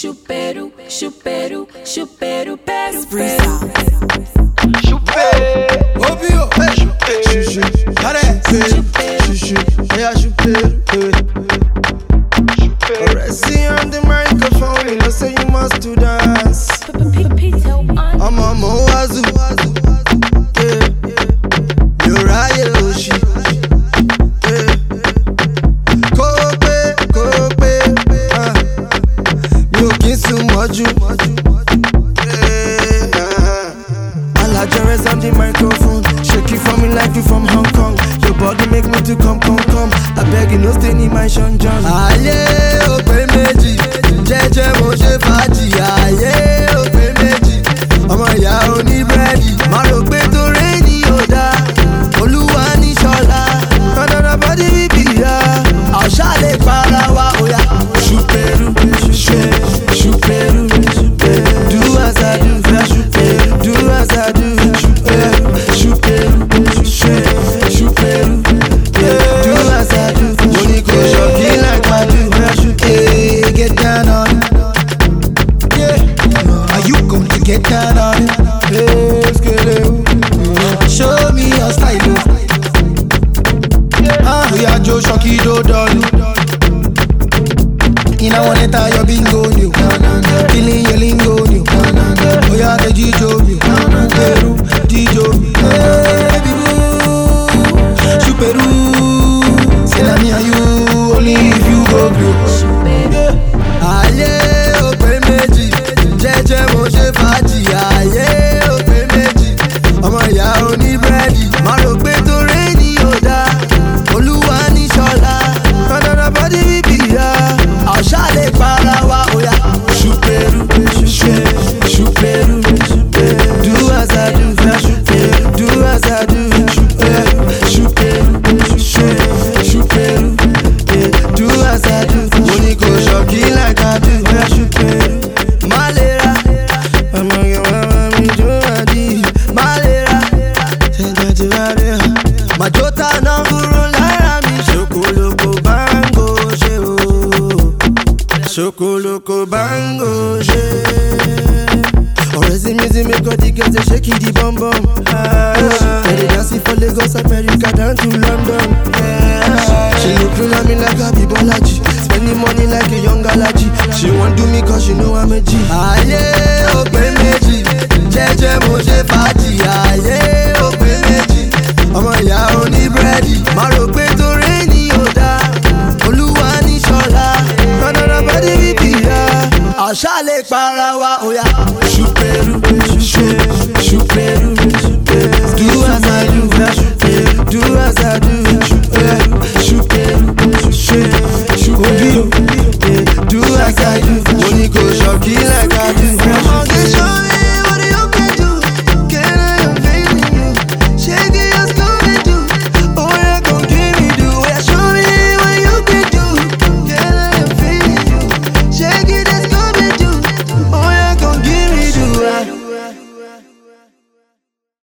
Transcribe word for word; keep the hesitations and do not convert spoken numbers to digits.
Chupeiro, chupeiro, chupeiro, peru, Freeze peru. out. Chupeiro, Obio, hey, chupeiro, chuchu, allez, hey, chuchu, yeah, chupeiro, hey. chupeiro. Already on the microphone, you know say you must do dance. I'm a Moazu, yeah. Uriah Oshi, yeah. Kobe, Kobe, ah. Mi ò kí ń sùn mọ́jú, yeah. Alajores on the microphone, shake it for me like you from Hong Kong. Your body make me to come, come, come. I beg you, no stay in my Sean John. Ayé ó pé méjì, jẹ́jẹ́ mo ṣe fàájì. Ayé ó pé méjì, ọmọ ìyá oní búrẹ́dì. Má rò pé torí ni ò dá, Olúwa ní ṣọlá. Kọ́ńdọ̀dọ̀ bọ́dí bíbí ya, àṣà lè para wa òyà. Ṣùpẹ̀rù, ṣùpẹ̀rù, ṣùpẹ̀rù, ṣùpẹ̀rù. Do as I do, fẹ́ ṣùpẹ̀rù. Do as I do, ṣùpẹ̀rù, ṣùpẹ̀rù, ṣùpẹ̀rù, ṣùpẹ̀rù. Do as I do, mo ní kò ṣọ̀kí like my do, fẹ́ ṣùpẹ̀rù. Get down on it. Yeah. Are you going to get down on it? Hey, skele. Show me your style. Ah, we are Joe Shocky Do Don. In a one enter your bingo new. Killing your lingo new. Oh yeah, the Jijo new. Peru, Jijo. Baby boo, Chuperu. Say na me and you, only if you go blue. Ayé ó pé méjì, jẹ́jẹ́ mo ṣe fàájì. Ayé ó pé méjì, ọmọ ìyá oní búrẹ́dì. Má rò pé torí ni ò dá, Olúwa ní ṣọlá. Kọ́ńdọ̀dọ̀ bọ́dí bíbí ya, àṣà lè para wa òyà. Ṣùpẹ̀rù, ṣùpẹ̀rù, ṣùpẹ̀rù, ṣùpẹ̀rù. Do as I do, fẹ́ ṣùpẹ̀rù. Do as I do, ṣùpẹ̀rù, ṣùpẹ̀rù, ṣùpẹ̀rù, ṣùpẹ̀rù. Do as I do, mo ní kò ṣọ̀kí like I do, fẹ́ ṣùpẹ̀rù. Malera, ọmọ yẹn wá wá mi jó àdí. Malera, ṣẹ̀dá ti wá rí ha. Màjọ́tà náà kúrò lára mi. Ṣokoloko bango ṣe o. Ṣokoloko bango ṣe. Ọ̀rẹ́ sí mi sí mi kọ́ di gẹ́sẹ̀ ṣé kìí di bọ́m̀bọ́m. Ẹ̀rẹ̀ dancing for Lagos, America down to London. She looking at me like a Bibolaji, spending money like a young Alaji. She want do me cause she know I'm a G. Ayé ó pé méjì, jẹ́jẹ́ mo ṣe fàájì. Ayé ó pé méjì, ọmọ ìyá oní búrẹ́dì. Má rò pé torí ni ò dá, Olúwa ní ṣọlá. Kọ́ńdọ̀dọ̀ bọ́dí bíbí ya, àṣà lè para wa òyà. Ṣùpẹ̀rù, ṣùpẹ̀rù.